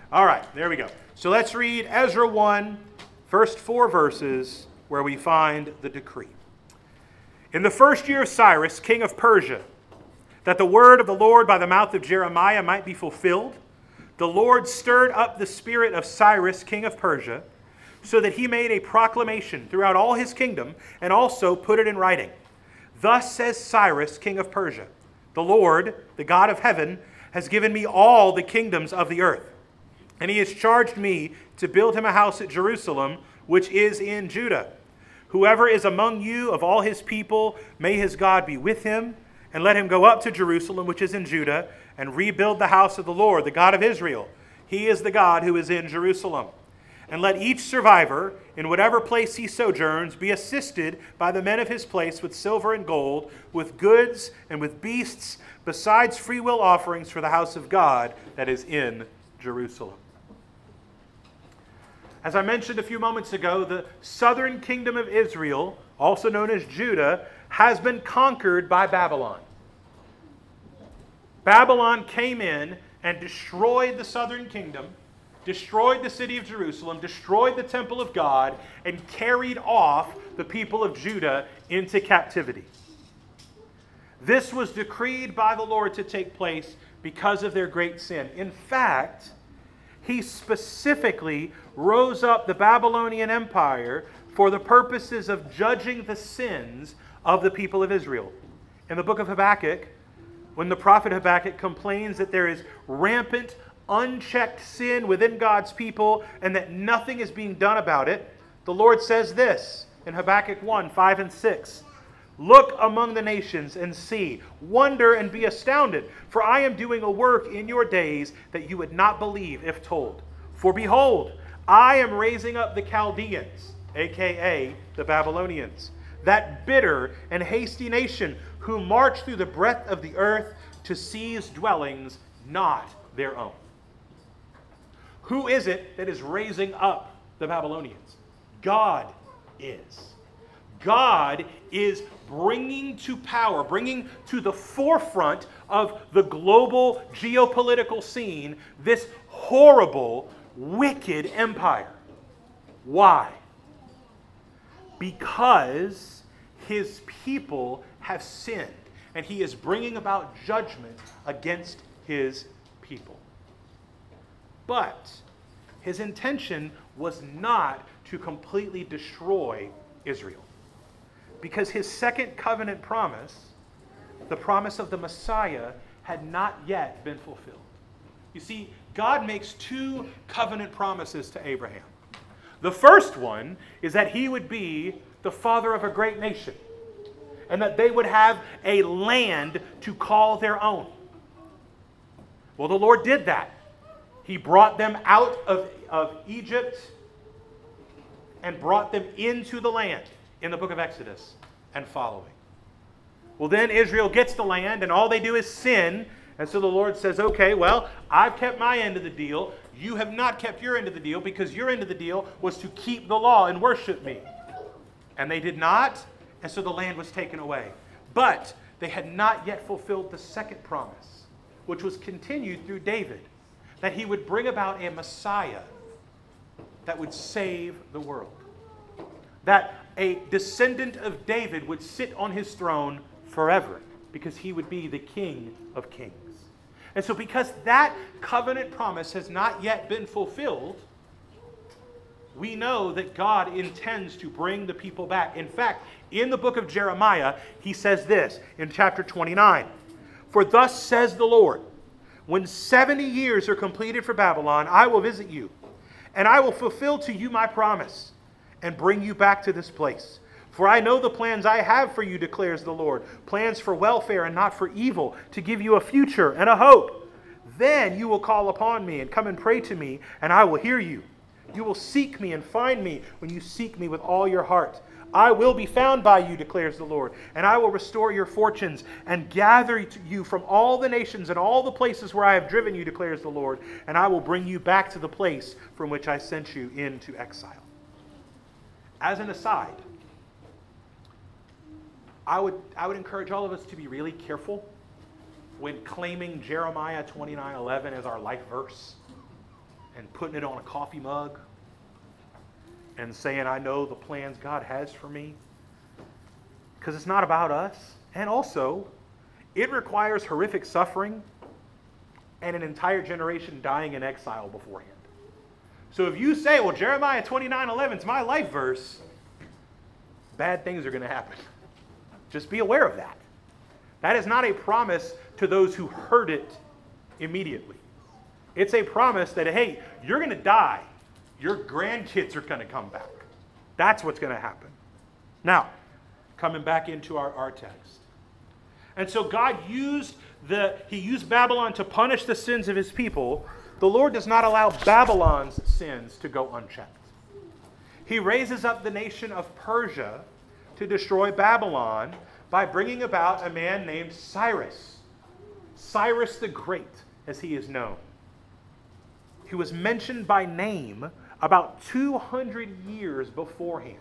All right, there we go. So let's read Ezra 1, first 4 verses, where we find the decree. In the first year of Cyrus, king of Persia, that the word of the Lord by the mouth of Jeremiah might be fulfilled, the Lord stirred up the spirit of Cyrus, king of Persia, so that he made a proclamation throughout all his kingdom, and also put it in writing. Thus says Cyrus, king of Persia, the Lord, the God of heaven, has given me all the kingdoms of the earth. And he has charged me to build him a house at Jerusalem, which is in Judah. Whoever is among you of all his people, may his God be with him, and let him go up to Jerusalem, which is in Judah, and rebuild the house of the Lord, the God of Israel. He is the God who is in Jerusalem. And let each survivor, in whatever place he sojourns, be assisted by the men of his place with silver and gold, with goods and with beasts, besides freewill offerings for the house of God that is in Jerusalem. As I mentioned a few moments ago, the southern kingdom of Israel, also known as Judah, has been conquered by Babylon. Babylon came in and destroyed the southern kingdom, destroyed the city of Jerusalem, destroyed the temple of God, and carried off the people of Judah into captivity. This was decreed by the Lord to take place because of their great sin. In fact, he specifically rose up the Babylonian Empire for the purposes of judging the sins of the people of Israel. In the book of Habakkuk, when the prophet Habakkuk complains that there is rampant, unchecked sin within God's people and that nothing is being done about it, the Lord says this in Habakkuk 1, 5 and 6. Look among the nations and see, wonder and be astounded, for I am doing a work in your days that you would not believe if told. For behold, I am raising up the Chaldeans, aka the Babylonians, that bitter and hasty nation who march through the breadth of the earth to seize dwellings not their own. Who is it that is raising up the Babylonians? God is. God is bringing to power, bringing to the forefront of the global geopolitical scene this horrible, wicked empire. Why? Because his people have sinned, and he is bringing about judgment against his people. But his intention was not to completely destroy Israel, because his second covenant promise, the promise of the Messiah, had not yet been fulfilled. You see, God makes two covenant promises to Abraham. The first one is that he would be the father of a great nation, and that they would have a land to call their own. Well, the Lord did that. He brought them out of Egypt and brought them into the land in the book of Exodus and following. Well, then Israel gets the land, and all they do is sin. And so the Lord says, okay, well, I've kept my end of the deal. You have not kept your end of the deal, because your end of the deal was to keep the law and worship me. And they did not, and so the land was taken away. But they had not yet fulfilled the second promise, which was continued through David, that he would bring about a Messiah that would save the world. That a descendant of David would sit on his throne forever, because he would be the King of Kings. And so because that covenant promise has not yet been fulfilled, we know that God intends to bring the people back. In fact, in the book of Jeremiah, he says this in chapter 29. For thus says the Lord, when 70 years are completed for Babylon, I will visit you, and I will fulfill to you my promise, and bring you back to this place. For I know the plans I have for you, declares the Lord, plans for welfare and not for evil, to give you a future and a hope. Then you will call upon me and come and pray to me, and I will hear you. You will seek me and find me when you seek me with all your heart. I will be found by you, declares the Lord, and I will restore your fortunes and gather you from all the nations and all the places where I have driven you, declares the Lord, and I will bring you back to the place from which I sent you into exile. As an aside, I would encourage all of us to be really careful when claiming Jeremiah 29:11 as our life verse and putting it on a coffee mug and saying, I know the plans God has for me. Because it's not about us. And also, it requires horrific suffering and an entire generation dying in exile beforehand. So if you say, well, Jeremiah 29:11 is my life verse, bad things are going to happen. Just be aware of that. That is not a promise to those who heard it immediately. It's a promise that, hey, you're going to die. Your grandkids are going to come back. That's what's going to happen. Now, coming back into our text. And so God used Babylon to punish the sins of his people. The Lord does not allow Babylon's sins to go unchecked. He raises up the nation of Persia to destroy Babylon by bringing about a man named Cyrus. Cyrus the Great, as he is known. He was mentioned by name about 200 years beforehand.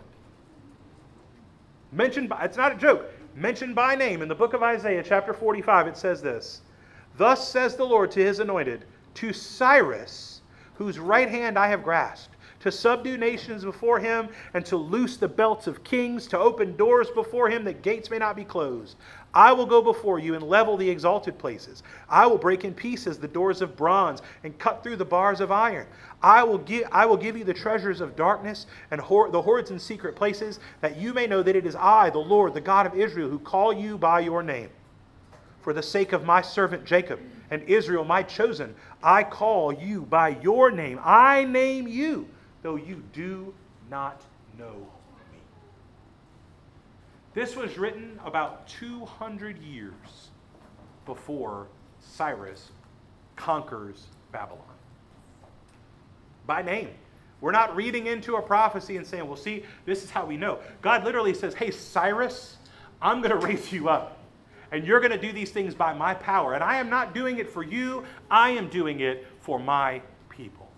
It's not a joke. Mentioned by name in the book of Isaiah, chapter 45, it says this: Thus says the Lord to his anointed, to Cyrus, whose right hand I have grasped, to subdue nations before him, and to loose the belts of kings, to open doors before him that gates may not be closed. I will go before you and level the exalted places. I will break in pieces the doors of bronze and cut through the bars of iron. I will give you the treasures of darkness and the hoards in secret places, that you may know that it is I, the Lord, the God of Israel, who call you by your name. For the sake of my servant Jacob and Israel, my chosen, I call you by your name. I name you, though you do not know me. This was written about 200 years before Cyrus conquers Babylon. By name. We're not reading into a prophecy and saying, well, see, this is how we know. God literally says, hey, Cyrus, I'm going to raise you up. And you're going to do these things by my power. And I am not doing it for you. I am doing it for my people.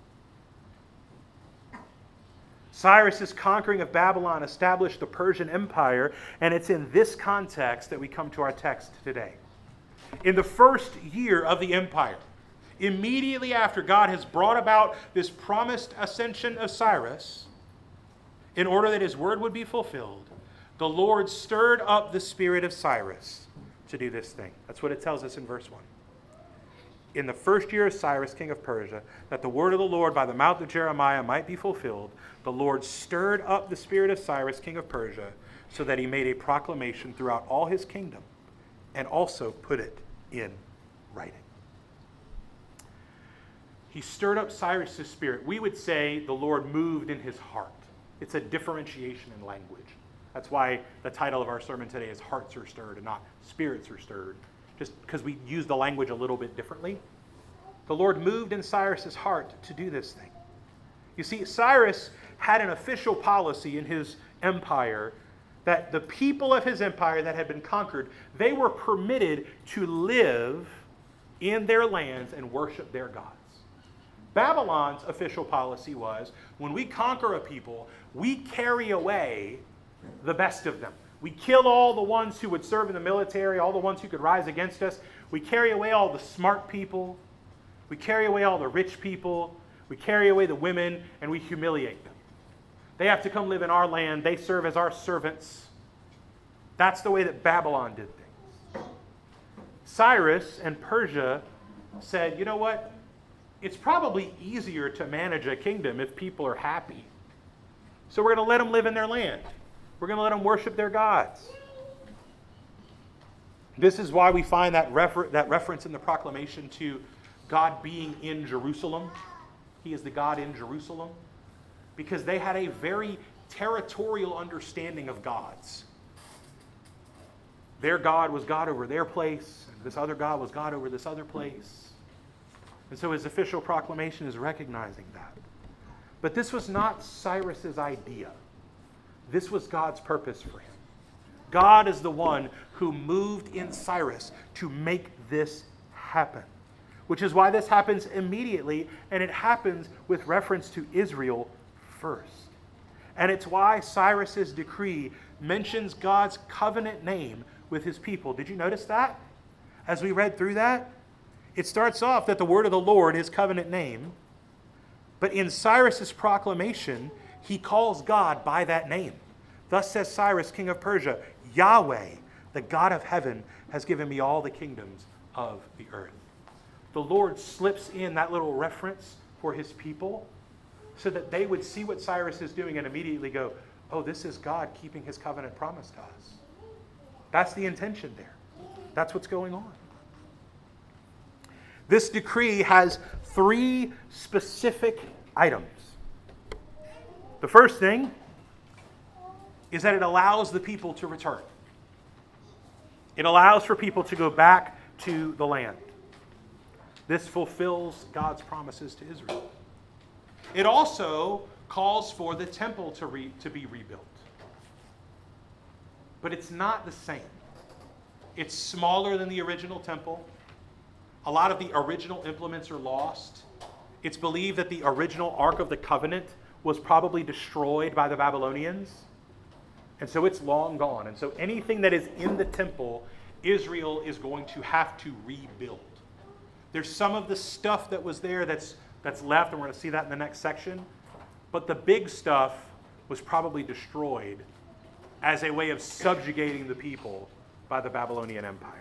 Cyrus's conquering of Babylon established the Persian Empire, and it's in this context that we come to our text today. In the first year of the empire, immediately after God has brought about this promised ascension of Cyrus, in order that his word would be fulfilled, the Lord stirred up the spirit of Cyrus to do this thing. That's what it tells us in verse 1. In the first year of Cyrus, king of Persia, that the word of the Lord by the mouth of Jeremiah might be fulfilled, the Lord stirred up the spirit of Cyrus, king of Persia, so that he made a proclamation throughout all his kingdom, and also put it in writing. He stirred up Cyrus' spirit. We would say the Lord moved in his heart. It's a differentiation in language. That's why the title of our sermon today is Hearts Are Stirred and not Spirits Are Stirred, just because we use the language a little bit differently. The Lord moved in Cyrus' heart to do this thing. You see, Cyrus had an official policy in his empire that the people of his empire that had been conquered, they were permitted to live in their lands and worship their gods. Babylon's official policy was, when we conquer a people, we carry away the best of them. We kill all the ones who would serve in the military, all the ones who could rise against us. We carry away all the smart people. We carry away all the rich people. We carry away the women, and we humiliate them. They have to come live in our land. They serve as our servants. That's the way that Babylon did things. Cyrus and Persia said, you know what? It's probably easier to manage a kingdom if people are happy. So we're going to let them live in their land. We're going to let them worship their gods. This is why we find that reference in the proclamation to God being in Jerusalem. He is the God in Jerusalem. Because they had a very territorial understanding of gods. Their God was God over their place, and this other God was God over this other place. And so his official proclamation is recognizing that. But this was not Cyrus's idea. This was God's purpose for him. God is the one who moved in Cyrus to make this happen. Which is why this happens immediately, and it happens with reference to Israel first. And it's why Cyrus's decree mentions God's covenant name with his people. Did you notice that? As we read through that, it starts off that the word of the Lord, his covenant name, But in Cyrus's proclamation, he calls God by that name. Thus says Cyrus, king of Persia, Yahweh, the God of heaven, has given me all the kingdoms of the earth. The Lord slips in that little reference for his people so that they would see what Cyrus is doing and immediately go, oh, this is God keeping his covenant promise to us. That's the intention there. That's what's going on. This decree has 3 specific items. The first thing is that it allows the people to return. It allows for people to go back to the land. This fulfills God's promises to Israel. It also calls for the temple to be rebuilt. But it's not the same. It's smaller than the original temple. A lot of the original implements are lost. It's believed that the original Ark of the Covenant was probably destroyed by the Babylonians. And so it's long gone. And so anything that is in the temple, Israel is going to have to rebuild. There's some of the stuff that was there that's left, and we're going to see that in the next section. But the big stuff was probably destroyed as a way of subjugating the people by the Babylonian Empire.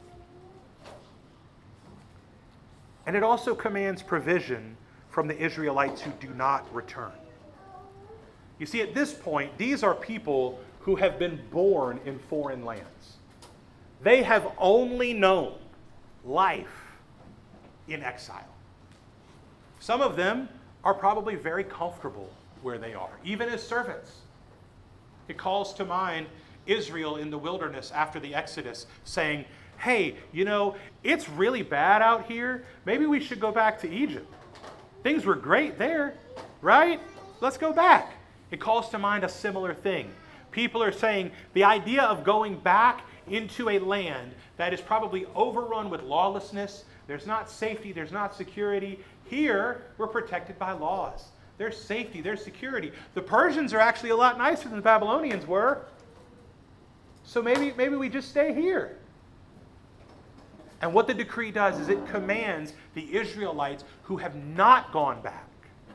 And it also commands provision from the Israelites who do not return. You see, at this point, these are people who have been born in foreign lands. They have only known life in exile. Some of them are probably very comfortable where they are, even as servants. It calls to mind Israel in the wilderness after the Exodus saying, hey, it's really bad out here. Maybe we should go back to Egypt. Things were great there, right? Let's go back. It calls to mind a similar thing. People are saying the idea of going back into a land that is probably overrun with lawlessness, there's not safety, there's not security. Here, we're protected by laws. There's safety, there's security. The Persians are actually a lot nicer than the Babylonians were. So maybe we just stay here. And what the decree does is it commands the Israelites who have not gone back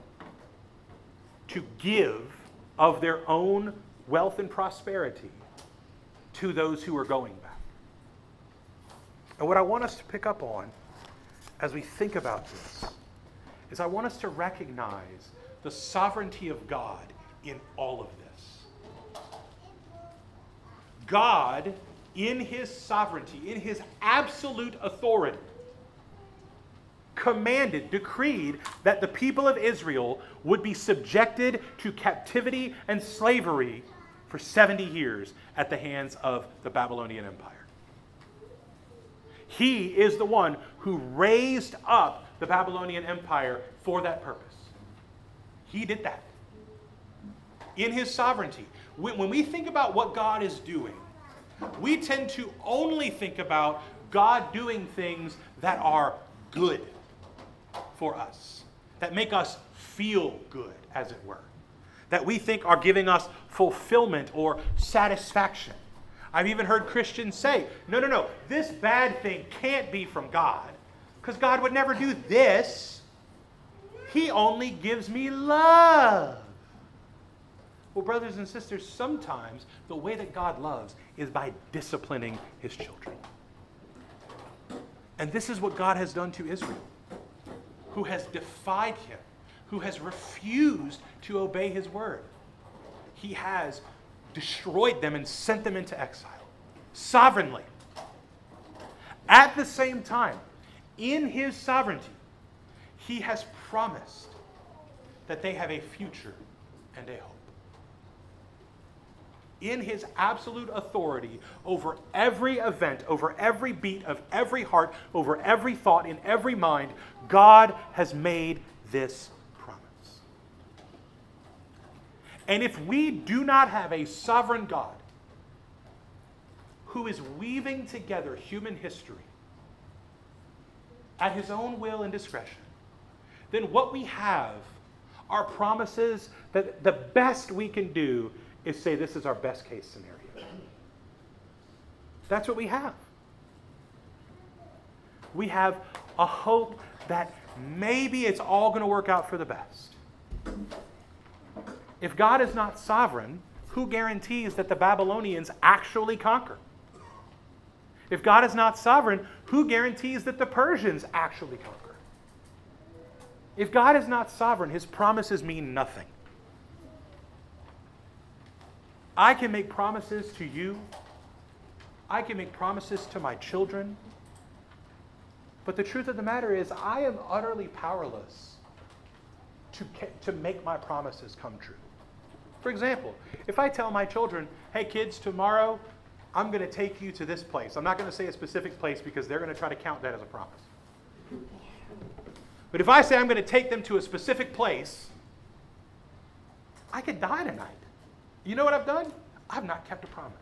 to give of their own wealth and prosperity to those who are going back. And what I want us to pick up on as we think about this is I want us to recognize the sovereignty of God in all of this. God, in his sovereignty, in his absolute authority, commanded, decreed that the people of Israel would be subjected to captivity and slavery for 70 years at the hands of the Babylonian Empire. He is the one who raised up the Babylonian Empire for that purpose. He did that. In his sovereignty. When we think about what God is doing, we tend to only think about God doing things that are good for us, that make us feel good, as it were, that we think are giving us fulfillment or satisfaction. I've even heard Christians say, no, this bad thing can't be from God, because God would never do this. He only gives me love. Well, brothers and sisters, sometimes the way that God loves is by disciplining his children. And this is what God has done to Israel, who has defied him, who has refused to obey his word. He has destroyed them and sent them into exile, sovereignly. At the same time, in his sovereignty, he has promised that they have a future and a hope. In his absolute authority over every event, over every beat of every heart, over every thought, in every mind, God has made this promise. And if we do not have a sovereign God who is weaving together human history at his own will and discretion, then what we have are promises that the best we can do is say this is our best case scenario. That's what we have. We have a hope that maybe it's all going to work out for the best. If God is not sovereign, who guarantees that the Babylonians actually conquer? If God is not sovereign, who guarantees that the Persians actually conquer? If God is not sovereign, his promises mean nothing. I can make promises to you. I can make promises to my children. But the truth of the matter is, I am utterly powerless to make my promises come true. For example, if I tell my children, hey kids, tomorrow I'm going to take you to this place. I'm not going to say a specific place because they're going to try to count that as a promise. But if I say I'm going to take them to a specific place, I could die tonight. You know what I've done? I've not kept a promise.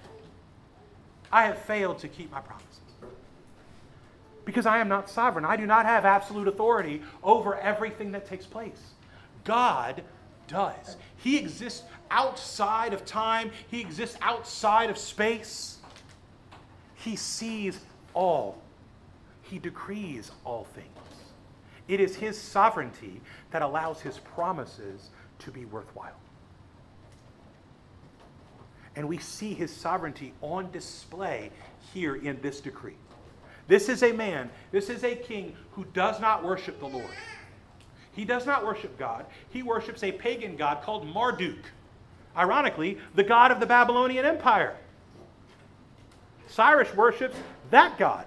I have failed to keep my promises. Because I am not sovereign. I do not have absolute authority over everything that takes place. God does. He exists outside of time. He exists outside of space. He sees all. He decrees all things. It is his sovereignty that allows his promises to be worthwhile. And we see his sovereignty on display here in this decree. This is a man, this is a king who does not worship the Lord. He does not worship God. He worships a pagan god called Marduk. Ironically, the god of the Babylonian Empire. Cyrus worships that god.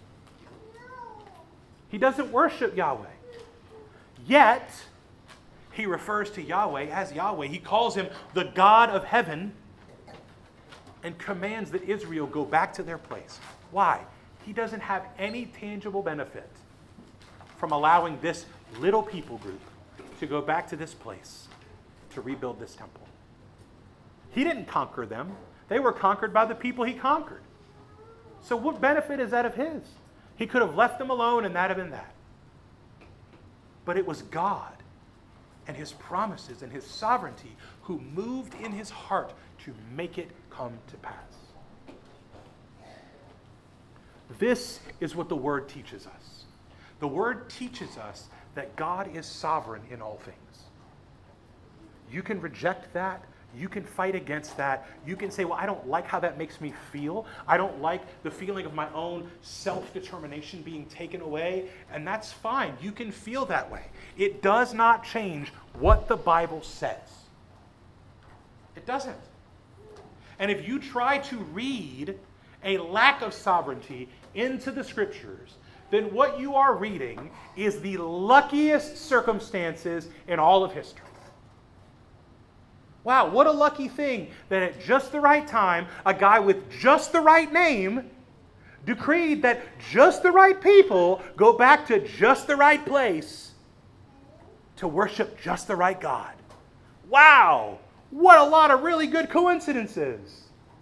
He doesn't worship Yahweh. Yet, he refers to Yahweh as Yahweh. He calls him the God of heaven and commands that Israel go back to their place. Why? He doesn't have any tangible benefit from allowing this little people group to go back to this place to rebuild this temple. He didn't conquer them. They were conquered by the people he conquered. So what benefit is that of his? He could have left them alone and that have been that. But it was God and his promises and his sovereignty who moved in his heart to make it come to pass. This is what the Word teaches us. The Word teaches us that God is sovereign in all things. You can reject that. You can fight against that. You can say, well, I don't like how that makes me feel. I don't like the feeling of my own self-determination being taken away. And that's fine. You can feel that way. It does not change what the Bible says. It doesn't. And if you try to read a lack of sovereignty into the Scriptures, then what you are reading is the luckiest circumstances in all of history. Wow, what a lucky thing that at just the right time, a guy with just the right name decreed that just the right people go back to just the right place to worship just the right God. Wow, what a lot of really good coincidences.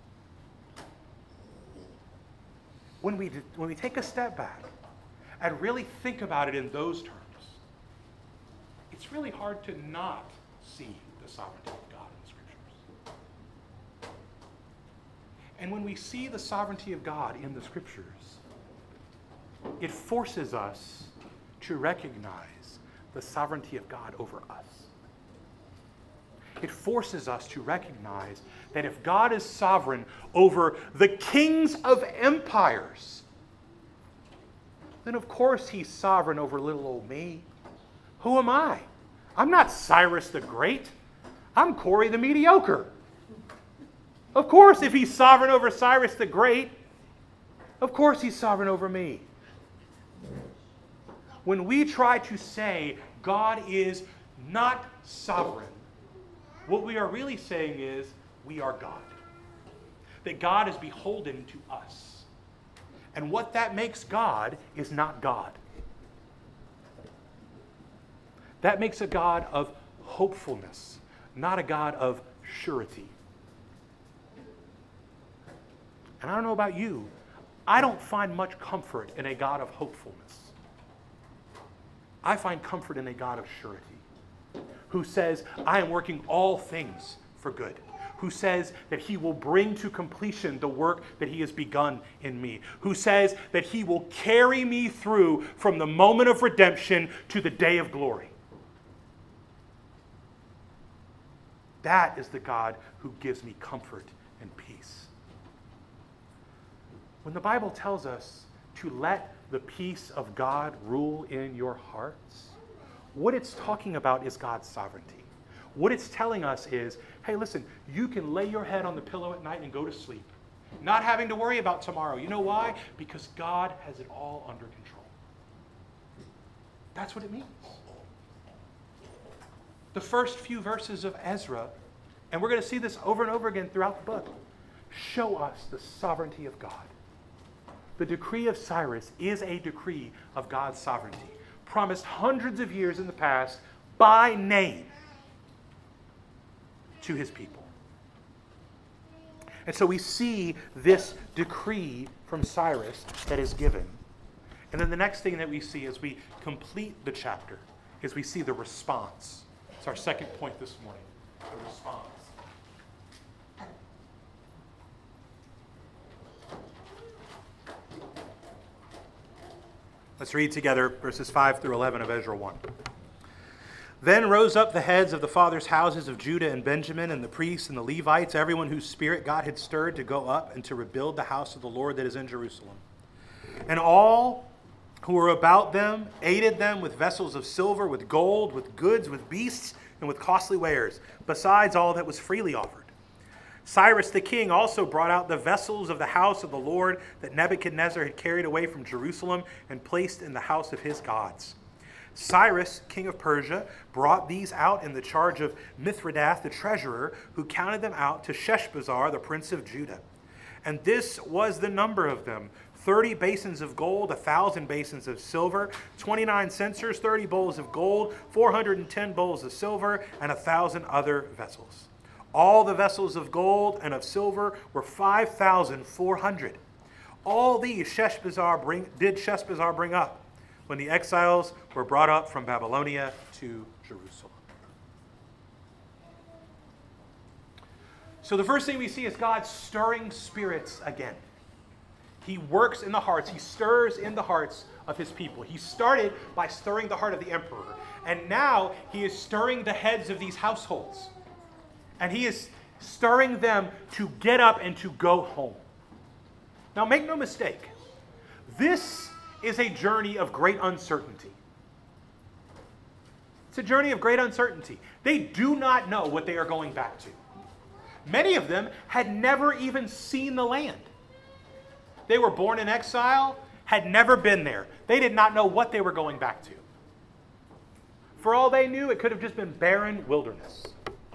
When we take a step back and really think about it in those terms, it's really hard to not see the sovereignty of God in the Scriptures. And when we see the sovereignty of God in the Scriptures, it forces us to recognize the sovereignty of God over us. It forces us to recognize that if God is sovereign over the kings of empires, then of course he's sovereign over little old me. Who am I? I'm not Cyrus the Great. I'm Corey the Mediocre. Of course, if he's sovereign over Cyrus the Great, of course he's sovereign over me. When we try to say God is not sovereign, what we are really saying is we are God. That God is beholden to us. And what that makes God is not God. That makes a God of hopefulness, not a God of surety. And I don't know about you, I don't find much comfort in a God of hopefulness. I find comfort in a God of surety, who says, I am working all things for good, who says that he will bring to completion the work that he has begun in me, who says that he will carry me through from the moment of redemption to the day of glory. That is the God who gives me comfort and peace. When the Bible tells us to let the peace of God rule in your hearts, what it's talking about is God's sovereignty. What it's telling us is, hey, listen, you can lay your head on the pillow at night and go to sleep, not having to worry about tomorrow. You know why? Because God has it all under control. That's what it means. The first few verses of Ezra, and we're going to see this over and over again throughout the book, show us the sovereignty of God. The decree of Cyrus is a decree of God's sovereignty, promised hundreds of years in the past by name to his people. And so we see this decree from Cyrus that is given. And then the next thing that we see as we complete the chapter is we see the response. It's our second point this morning, the response. Let's read together verses 5 through 11 of Ezra 1. Then rose up the heads of the fathers' houses of Judah and Benjamin, and the priests and the Levites, everyone whose spirit God had stirred to go up and to rebuild the house of the Lord that is in Jerusalem. And all who were about them aided them with vessels of silver, with gold, with goods, with beasts, and with costly wares, besides all that was freely offered. Cyrus the king also brought out the vessels of the house of the Lord that Nebuchadnezzar had carried away from Jerusalem and placed in the house of his gods. Cyrus, king of Persia, brought these out in the charge of Mithredath the treasurer, who counted them out to Sheshbazzar the prince of Judah. And this was the number of them: 30 basins of gold, 1,000 basins of silver, 29 censers, 30 bowls of gold, 410 bowls of silver, and 1,000 other vessels. All the vessels of gold and of silver were 5,400. All these did Sheshbazzar bring up when the exiles were brought up from Babylonia to Jerusalem. So the first thing we see is God stirring spirits again. He works in the hearts. He stirs in the hearts of his people. He started by stirring the heart of the emperor. And now he is stirring the heads of these households. And he is stirring them to get up and to go home. Now make no mistake, this is a journey of great uncertainty. It's a journey of great uncertainty. They do not know what they are going back to. Many of them had never even seen the land. They were born in exile, had never been there. They did not know what they were going back to. For all they knew, it could have just been barren wilderness.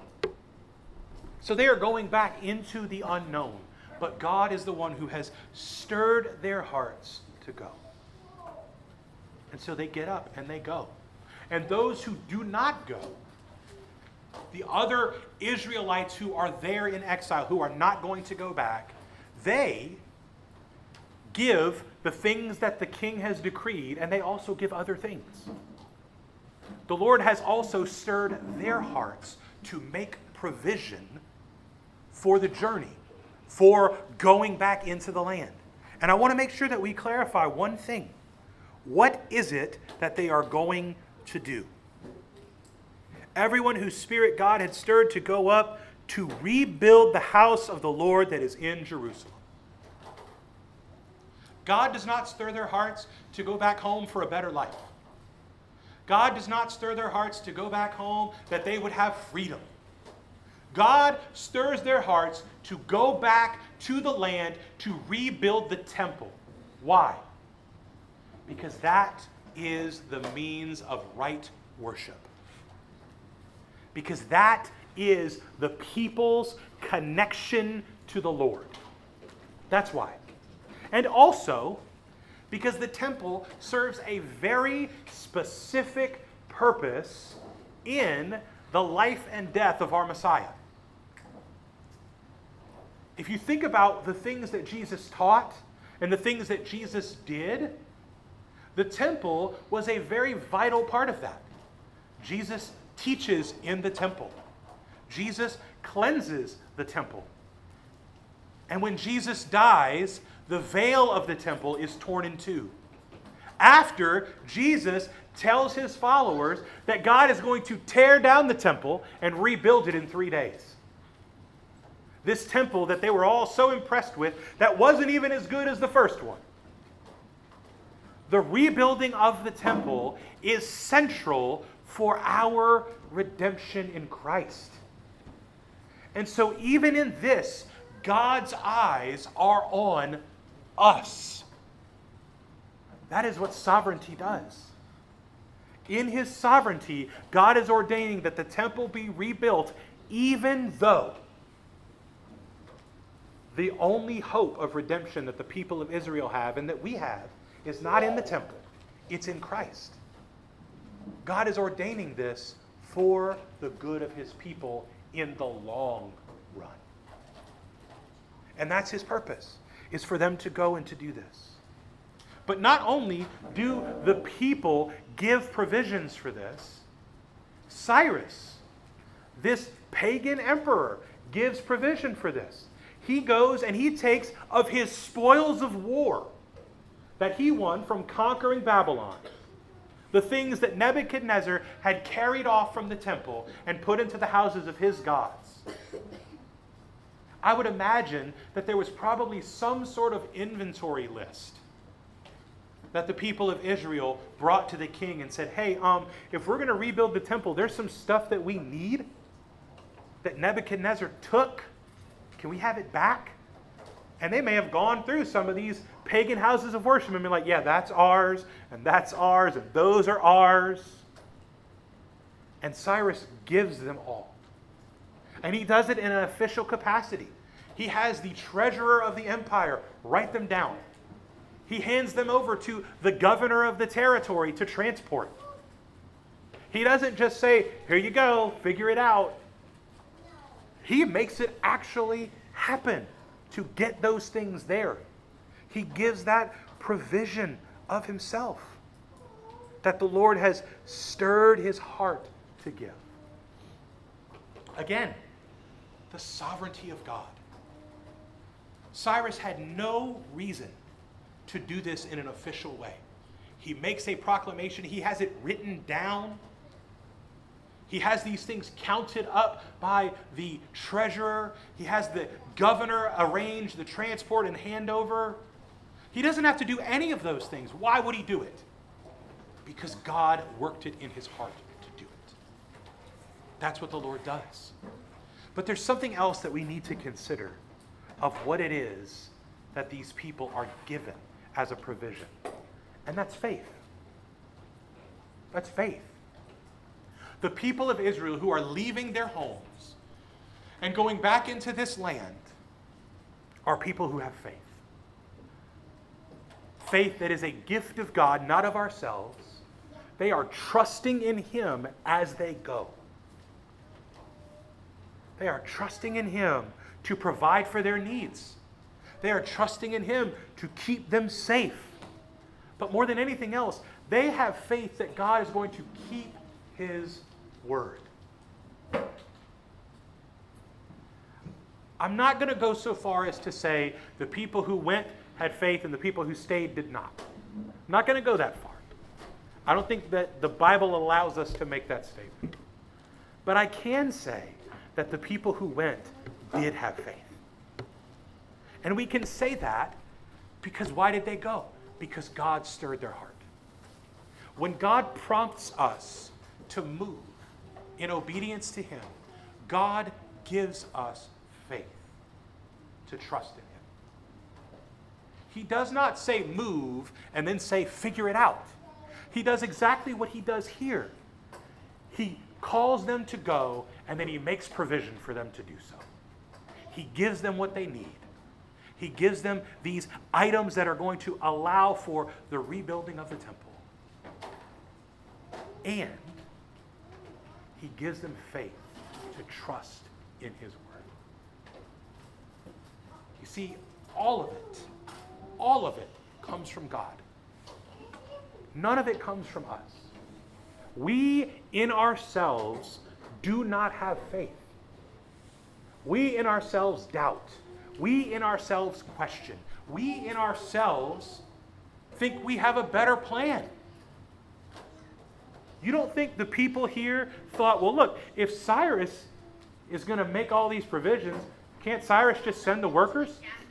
So they are going back into the unknown. But God is the one who has stirred their hearts to go. And so they get up and they go. And those who do not go, the other Israelites who are there in exile, who are not going to go back, they give the things that the king has decreed, and they also give other things. The Lord has also stirred their hearts to make provision for the journey, for going back into the land. And I want to make sure that we clarify one thing. What is it that they are going to do? Everyone whose spirit God had stirred to go up to rebuild the house of the Lord that is in Jerusalem. God does not stir their hearts to go back home for a better life. God does not stir their hearts to go back home that they would have freedom. God stirs their hearts to go back to the land to rebuild the temple. Why? Because that is the means of right worship. Because that is the people's connection to the Lord. That's why. And also, because the temple serves a very specific purpose in the life and death of our Messiah. If you think about the things that Jesus taught and the things that Jesus did, the temple was a very vital part of that. Jesus teaches in the temple. Jesus cleanses the temple. And when Jesus dies, the veil of the temple is torn in two. after Jesus tells his followers that God is going to tear down the temple and rebuild it in 3 days. This temple that they were all so impressed with that wasn't even as good as the first one. The rebuilding of the temple is central for our redemption in Christ. And so even in this, God's eyes are on us. That is what sovereignty does. In his sovereignty, God is ordaining that the temple be rebuilt, even though the only hope of redemption that the people of Israel have and that we have is not in the temple, it's in Christ. God is ordaining this for the good of his people in the long run. And that's his purpose, is for them to go and to do this. But not only do the people give provisions for this, Cyrus, this pagan emperor, gives provision for this. He goes and he takes of his spoils of war that he won from conquering Babylon, the things that Nebuchadnezzar had carried off from the temple and put into the houses of his gods. I would imagine that there was probably some sort of inventory list that the people of Israel brought to the king and said, hey, if we're going to rebuild the temple, there's some stuff that we need that Nebuchadnezzar took. Can we have it back? And they may have gone through some of these pagan houses of worship and been like, yeah, that's ours, and those are ours. And Cyrus gives them all. And he does it in an official capacity. He has the treasurer of the empire write them down. He hands them over to the governor of the territory to transport. He doesn't just say, here you go, figure it out. He makes it actually happen to get those things there. He gives that provision of himself that the Lord has stirred his heart to give. Again, the sovereignty of God. Cyrus had no reason to do this in an official way. He makes a proclamation. He has it written down. He has these things counted up by the treasurer. He has the governor arrange the transport and handover. He doesn't have to do any of those things. Why would he do it? Because God worked it in his heart to do it. That's what the Lord does. But there's something else that we need to consider of what it is that these people are given as a provision. And that's faith. That's faith. The people of Israel who are leaving their homes and going back into this land are people who have faith. Faith that is a gift of God, not of ourselves. They are trusting in him as they go. They are trusting in him to provide for their needs. They are trusting in him to keep them safe. But more than anything else, they have faith that God is going to keep his word. I'm not going to go so far as to say the people who went had faith and the people who stayed did not. I'm not going to go that far. I don't think that the Bible allows us to make that statement. But I can say that the people who went did have faith. And we can say that because why did they go? Because God stirred their heart. When God prompts us to move in obedience to him, God gives us faith to trust in him. He does not say move and then say figure it out. He does exactly what he does here. He calls them to go and then he makes provision for them to do so. He gives them what they need. He gives them these items that are going to allow for the rebuilding of the temple. And he gives them faith to trust in his word. You see, all of it comes from God. None of it comes from us. We in ourselves do not have faith. We in ourselves doubt. We in ourselves question. We in ourselves think we have a better plan. You don't think the people here thought, well, look, if Cyrus is going to make all these provisions, can't Cyrus just send the workers?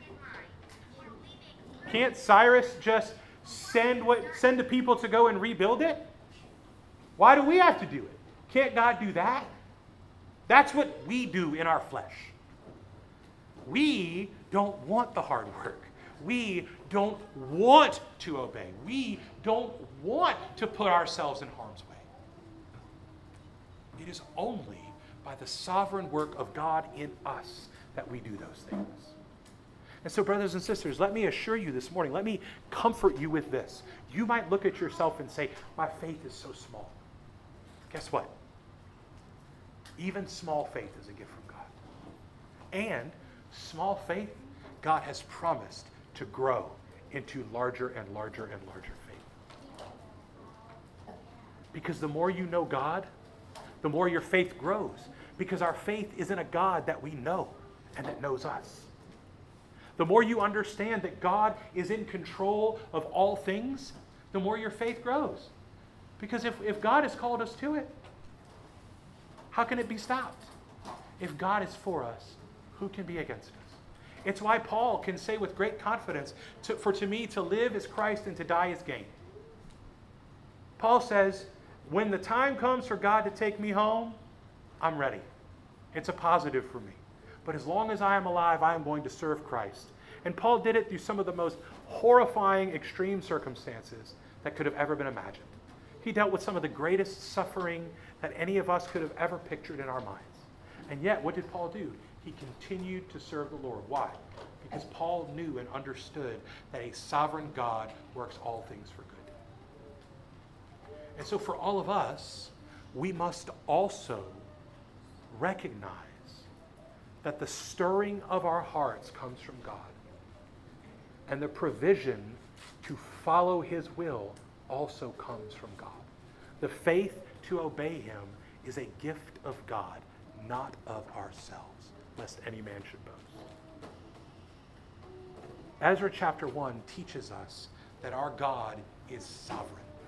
Can't Cyrus just send the people to go and rebuild it? Why do we have to do it? Can't God do that? That's what we do in our flesh. We don't want the hard work. We don't want to obey. We don't want to put ourselves in harm's way. It is only by the sovereign work of God in us that we do those things. And so, brothers and sisters, let me assure you this morning, let me comfort you with this. You might look at yourself and say, my faith is so small. Guess what? Even small faith is a gift from God. And small faith, God has promised to grow into larger and larger and larger faith. Because the more you know God, the more your faith grows. Because our faith is in a God that we know and that knows us. The more you understand that God is in control of all things, the more your faith grows. Because if God has called us to it, how can it be stopped? If God is for us, who can be against us? It's why Paul can say with great confidence, for to me to live is Christ and to die is gain. Paul says, when the time comes for God to take me home, I'm ready. It's a positive for me. But as long as I am alive, I am going to serve Christ. And Paul did it through some of the most horrifying, extreme circumstances that could have ever been imagined. He dealt with some of the greatest suffering that any of us could have ever pictured in our minds. And yet, what did Paul do? He continued to serve the Lord. Why? Because Paul knew and understood that a sovereign God works all things for good. And so for all of us, we must also recognize that the stirring of our hearts comes from God. And the provision to follow his will also comes from God. The faith to obey him is a gift of God, not of ourselves, lest any man should boast. Ezra chapter 1 teaches us that our God is sovereign.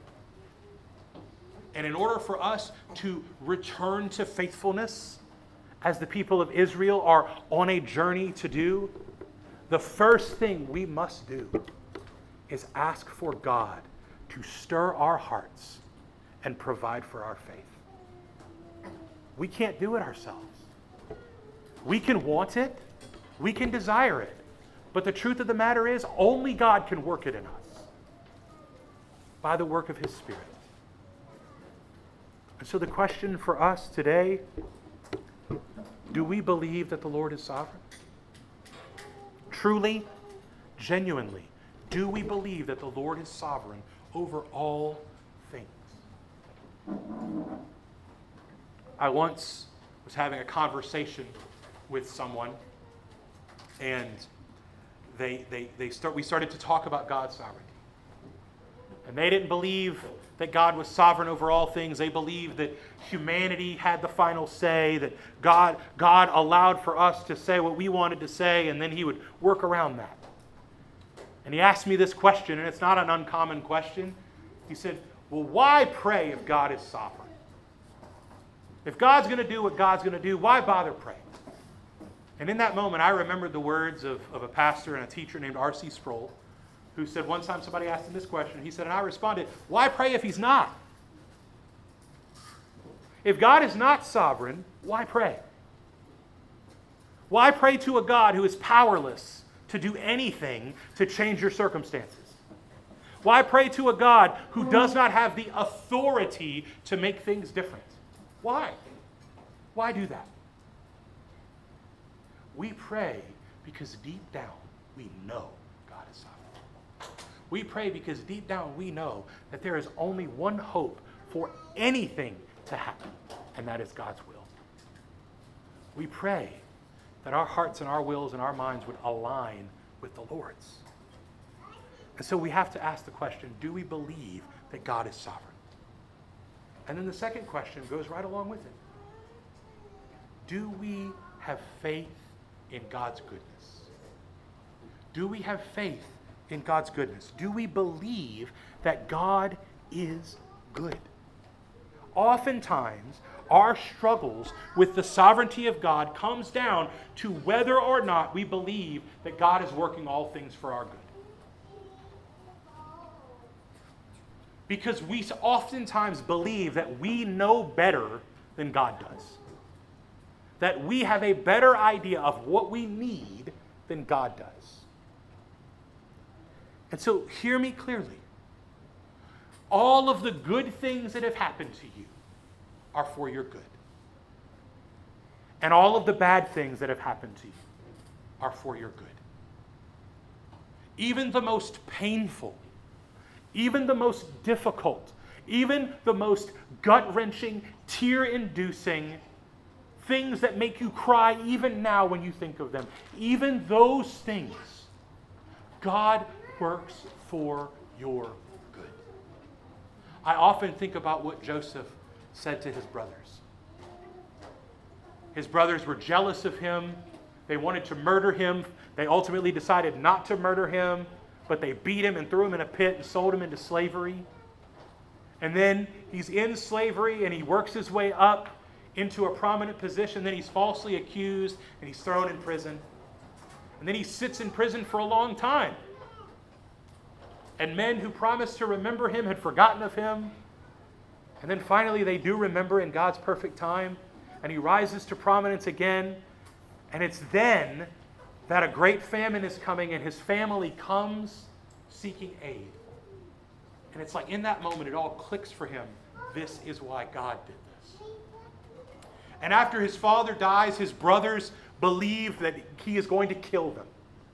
And in order for us to return to faithfulness, as the people of Israel are on a journey to do, the first thing we must do is ask for God to stir our hearts and provide for our faith. We can't do it ourselves. We can want it, we can desire it, but the truth of the matter is only God can work it in us by the work of his Spirit. And so the question for us today, do we believe that the Lord is sovereign? Truly, genuinely, do we believe that the Lord is sovereign over all things? I once was having a conversation with someone, and we started to talk about God's sovereignty. And they didn't believe that God was sovereign over all things. They believed that humanity had the final say, that God allowed for us to say what we wanted to say, and then he would work around that. And he asked me this question, and it's not an uncommon question. He said, well, why pray if God is sovereign? If God's going to do what God's going to do, why bother praying? And in that moment, I remembered the words of a pastor and a teacher named R.C. Sproul, who said one time somebody asked him this question. He said, and I responded, why pray if he's not? If God is not sovereign, why pray? Why pray to a God who is powerless to do anything to change your circumstances? Why pray to a God who does not have the authority to make things different? Why? Why do that? We pray because deep down we know God is sovereign. We pray because deep down we know that there is only one hope for anything to happen, and that is God's will. We pray that our hearts and our wills and our minds would align with the Lord's. And so we have to ask the question, do we believe that God is sovereign? And then the second question goes right along with it. Do we have faith in God's goodness? Do we have faith in God's goodness? Do we believe that God is good? Oftentimes, our struggles with the sovereignty of God comes down to whether or not we believe that God is working all things for our good. Because we oftentimes believe that we know better than God does. That we have a better idea of what we need than God does. And so, hear me clearly. All of the good things that have happened to you are for your good. And all of the bad things that have happened to you are for your good. Even the most painful, even the most difficult, even the most gut-wrenching, tear-inducing things that make you cry even now when you think of them, even those things, God works for your good. I often think about what Joseph said to his brothers. His brothers were jealous of him. They wanted to murder him. They ultimately decided not to murder him, but they beat him and threw him in a pit and sold him into slavery. And then he's in slavery and he works his way up into a prominent position. Then he's falsely accused and he's thrown in prison. And then he sits in prison for a long time. And men who promised to remember him had forgotten of him. And then finally they do remember in God's perfect time. And he rises to prominence again. And it's then that a great famine is coming and his family comes seeking aid. And it's like in that moment it all clicks for him. This is why God did this. And after his father dies, his brothers believe that he is going to kill them.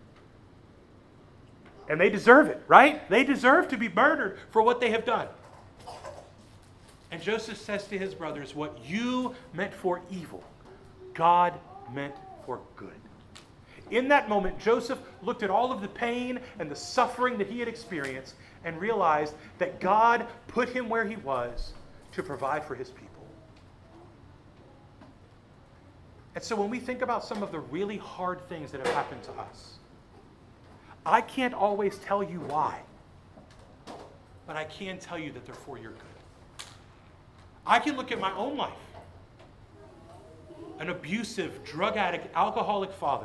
And they deserve it, right? They deserve to be murdered for what they have done. And Joseph says to his brothers, what you meant for evil, God meant for good. In that moment, Joseph looked at all of the pain and the suffering that he had experienced and realized that God put him where he was to provide for his people. And so when we think about some of the really hard things that have happened to us, I can't always tell you why, but I can tell you that they're for your good. I can look at my own life. An abusive, drug addict, alcoholic father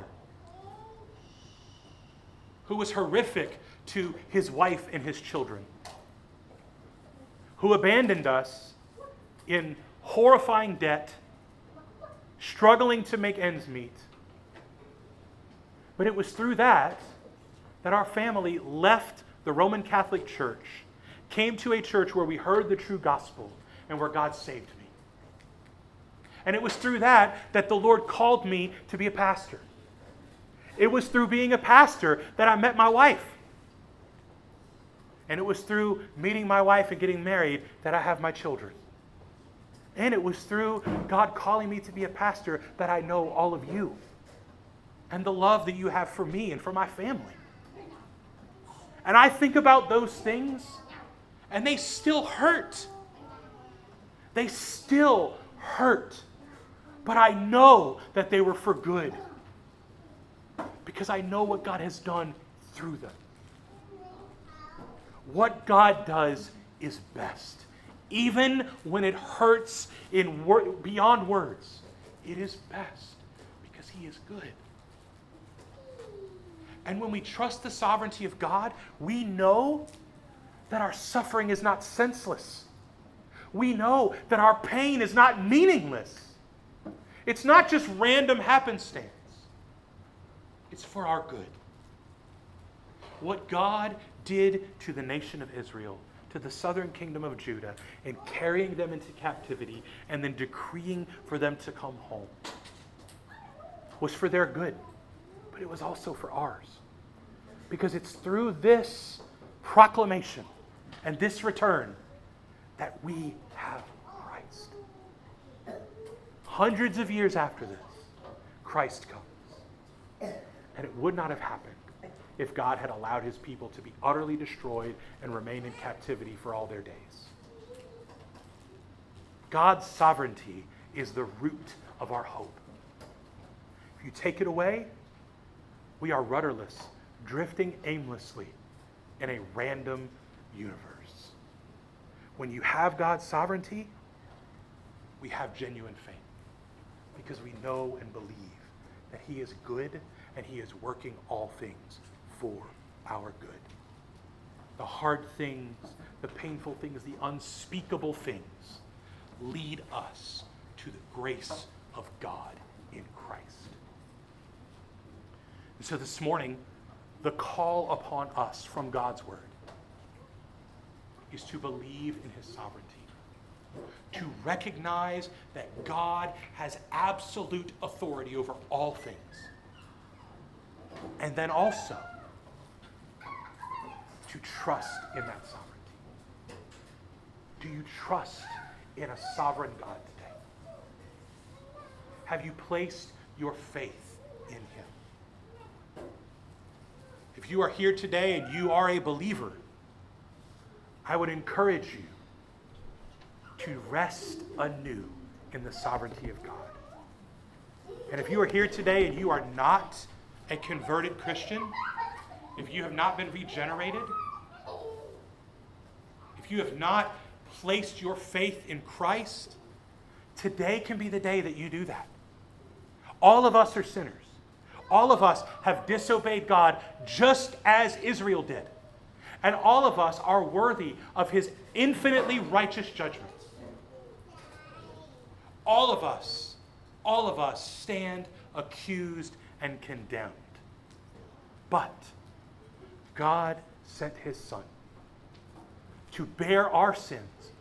who was horrific to his wife and his children, who abandoned us in horrifying debt, struggling to make ends meet. But it was through that our family left the Roman Catholic Church, came to a church where we heard the true gospel and where God saved me. And it was through that the Lord called me to be a pastor. It was through being a pastor that I met my wife. And it was through meeting my wife and getting married that I have my children. And it was through God calling me to be a pastor that I know all of you and the love that you have for me and for my family. And I think about those things, and they still hurt. They still hurt. But I know that they were for good, because I know what God has done through them. What God does is best. Even when it hurts beyond words, it is best because He is good. And when we trust the sovereignty of God, we know that our suffering is not senseless. We know that our pain is not meaningless. It's not just random happenstance. It's for our good. What God did to the nation of Israel, to the southern kingdom of Judah, in carrying them into captivity and then decreeing for them to come home, was for their good, but it was also for ours. Because it's through this proclamation and this return that we have Christ. Hundreds of years after this, Christ comes. And it would not have happened if God had allowed His people to be utterly destroyed and remain in captivity for all their days. God's sovereignty is the root of our hope. If you take it away, we are rudderless, drifting aimlessly in a random universe. When you have God's sovereignty, we have genuine faith because we know and believe that he is good and he is working all things for our good. The hard things, the painful things, the unspeakable things lead us to the grace of God in Christ. And so this morning, the call upon us from God's word is to believe in his sovereignty, to recognize that God has absolute authority over all things, and then also to trust in that sovereignty. Do you trust in a sovereign God today? Have you placed your faith in him? If you are here today and you are a believer, I would encourage you to rest anew in the sovereignty of God. And if you are here today and you are not a converted Christian, if you have not been regenerated, if you have not placed your faith in Christ, today can be the day that you do that. All of us are sinners. All of us have disobeyed God just as Israel did. And all of us are worthy of his infinitely righteous judgments. All of us stand accused and condemned. But God sent his Son to bear our sins,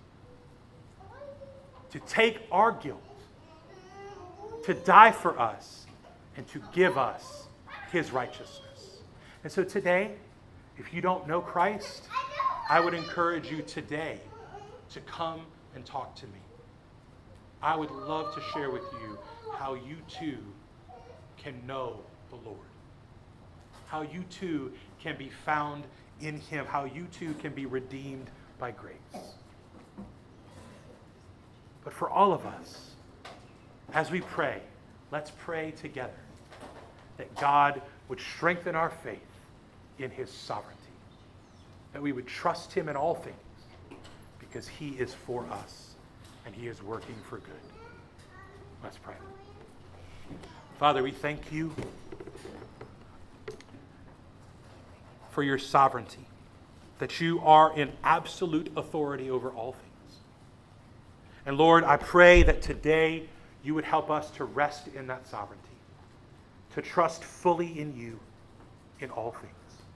to take our guilt, to die for us, and to give us his righteousness. And so today, if you don't know Christ, I would encourage you today to come and talk to me. I would love to share with you how you too can know the Lord, how you too can be found in him, how you too can be redeemed by grace. But for all of us, as we pray, let's pray together that God would strengthen our faith in his sovereignty, that we would trust him in all things because he is for us and he is working for good. Let's pray. Father, we thank you for your sovereignty, that you are in absolute authority over all things. And Lord, I pray that today you would help us to rest in that sovereignty, to trust fully in you in all things.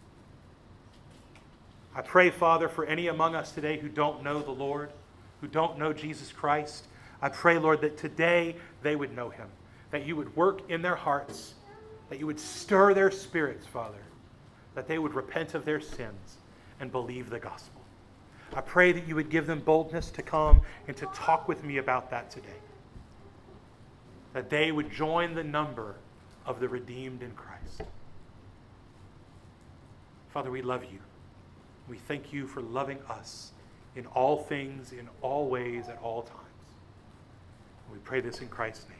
I pray, Father, for any among us today who don't know the Lord, who don't know Jesus Christ. I pray, Lord, that today they would know him, that you would work in their hearts, that you would stir their spirits, Father, that they would repent of their sins and believe the gospel. I pray that you would give them boldness to come and to talk with me about that today, that they would join the number of the redeemed in Christ. Father, we love you. We thank you for loving us in all things, in all ways, at all times. We pray this in Christ's name.